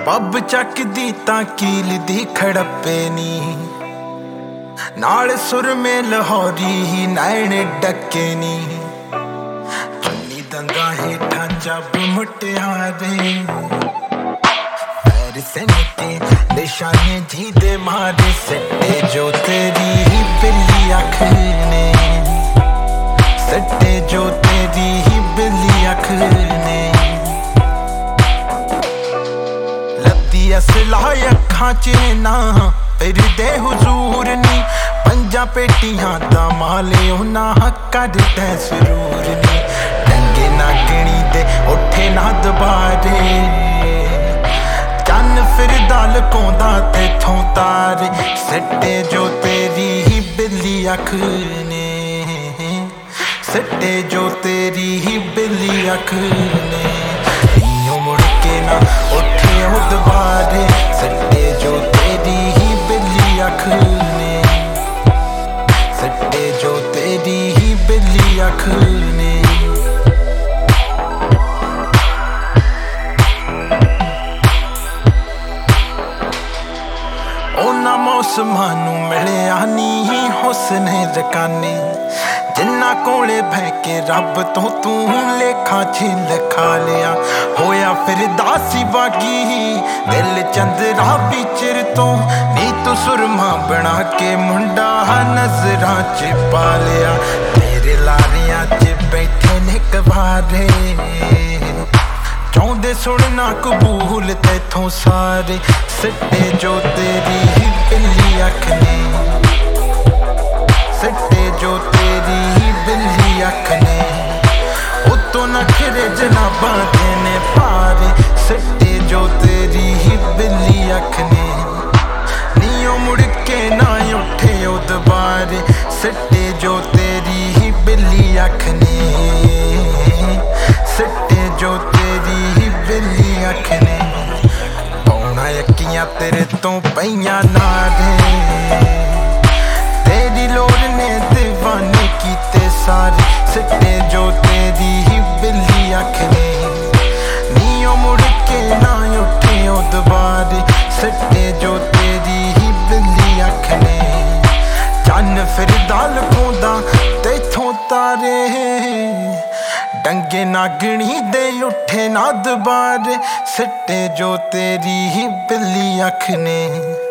pub ਚੱਕਦੀ ਤਾਂ ਕੀਲ ਦੀ ਖੜੱਪੇ ਨੀ ਨਾਲ ਸੁਰਮੇ ਲਾਹੌਰੀ ਨੈਣ ਡੱਕੇ ਨੀ ਚੁੰਨੀ ਦੰਦਾਂ ਹੇਠਾਂ ਜੱਬ ਮੁਟਿਆਰੇ ਪੈਰ ਸੈਂਤੇ ਨਿਸ਼ਾਨੇ ਜੀ ਦੇ ਮਾਰੇ ਸੱਟੇ ਜੋ ਤੇਰੀ ਹੀ ਬਿੱਲੀ ਅੱਖ ਨੇ ਸੱਟੇ ਜੋ ਤੇਰੀ ਹੀ ਬਿੱਲੀ ਅੱਖ ਨੇ ਲੱਦੀ ਅਸਲਾ ਅੱਖਾਂ ਚ ਨਾ ਫਿਰਦੇ ਹੁਜ਼ੂਰ ਨੀ ਪੰਜਾਂ ਪੇਟੀਆਂ ਦਾ ਮਾਲੇ ਉਹਨਾਂ ਕੱਢਦਾ ਸਰੂਰ ਨੀ ਡੰਗੇ ਨਾ ਗਿਣੀ ਦੇ ਉੱਠੇ ਨਾ ਦੁਬਾਰੇ ਚੰਨ ਫਿਰਦਾ ਲੁਕਾਉਂਦਾ ਤੇਥੋਂ ਤਾਰੇ ਸੱਟੇ ਜੋ ਤੇਰੀ ਹੀ ਬਿੱਲੀ ਅੱਖ ਨੇ ਸੱਟੇ ਜੋ ਤੇਰੀ ਹੀ ਬਿੱਲੀ ਅੱਖ ਨੇ ਈਓ ਮੁੜ ਕੇ ਨਾ ਉੱਠੇ ਉਹ ਦੁਬਾਰੇ ਸੱਟੇ ਜੋ ਤੇਰੀ ਹੀ ਬਿੱਲੀ ਅੱਖ ਨੇ ਸੱਟੇ ਜੋ ਤੇਰੀ ਹੀ ਬਿੱਲੀ ਅੱਖ ਨੇ ਉਹਨਾਂ ਮੌਸਮਾਂ ਨੂੰ ਮਿਲਿਆ ਨੀ ਹੁਸਨ ਰਕਾਨੇ ਜਿੰਨਾ ਕੋਲੇ ਬਹਿ ਕੇ ਰੱਬ ਤੋਂ ਤੂੰ ਲੇਖਾਂ ਚ ਲਿਖਾ ਲਿਆ ਹੋਇਆ ਫਿਰਦਾ ਸੀ ਬਾਗੀ ਦਿਲ ਚੰਦਰਾ ਵਿਚਰ ਤੋਂ ਨੀ ਤੂੰ ਸੁਰਮਾ ਬਣਾ ਕੇ ਮੁੰਡਾ ਨਜ਼ਰਾਂ ਚ ਪਾ ਲਿਆ ਤੇਰੇ ਲਾਰਿਆਂ ਚ ਬੈਠੇ ਨੇ ਕਵਾਰੇ ਚਾਹੁੰਦੇ ਸੁਣਨਾ ਕਬੂਲ ਤੇਥੋਂ ਸਾਰੇ ਸੱਟੇ ਜੋ ਤੇਰੀ ਹੀ ਬਿੱਲੀ ਅੱਖ ਨੇ ਸੱਟੇ ਜੋ ਤੇਰੀ ਹੀ ਬਿੱਲੀ ਅੱਖ ਨੇ ਉਤੋਂ ਨਖਰੇ ਜਨਾਬਾਂ ਦੇ ਨੇ ਪਾਰੇ ਸੱਟੇ ਜੋ ਤੇਰੀ ਹੀ ਬਿੱਲੀ ਅੱਖ ਨੇ ਨੀਓ ਮੁੜ ਕੇ ਨਾ ਉੱਠੇ ਉਹ ਦੁਬਾਰੇ ਸੱਟੇ ਜੋ ਤੇਰੀ ਹੀ ਬਿੱਲੀ ਅੱਖ ਨੇ ਸੱਟੇ ਜੋ ਤੇਰੀ ਹੀ ਬਿੱਲੀ ਅੱਖ ਨੇ ਪੌਣਾ ਅੱਖੀਆਂ ਤੇਰੇ ਤੋਂ ਪਈਆਂ ਨਾਰੇ ਤੇਰੀ ਲੋੜ ਨੇ ਦੀਵਾਨੇ ਕੀਤੇ ਸਾਰੇ ਸੱਟੇ ਜੋ ਤੇਰੀ ਹੀ ਬਿੱਲੀ ਅੱਖ ਨੇ ਨੀਓ ਮੁੜ ਕੇ ਨਾ ਉੱਠੇ ਉਹ ਦੁਬਾਰੇ ਸੱਟੇ ਜੋ ਤੇਰੀ ਹੀ ਬਿੱਲੀ ਅੱਖ ਨੇ ਚੰਨ ਫਿਰਦਾ ਲੁਕਾਉਂਦਾ ਤੇਥੋਂ ਤਾਰੇ ਡੰਗੇ ਨਾ ਗਿਣੀ ਦੇ ਉੱਠੇ ਨਾ ਦੁਬਾਰੇ ਸੱਟੇ ਜੋ ਤੇਰੀ ਹੀ ਬਿੱਲੀ ਅੱਖ ਨੇ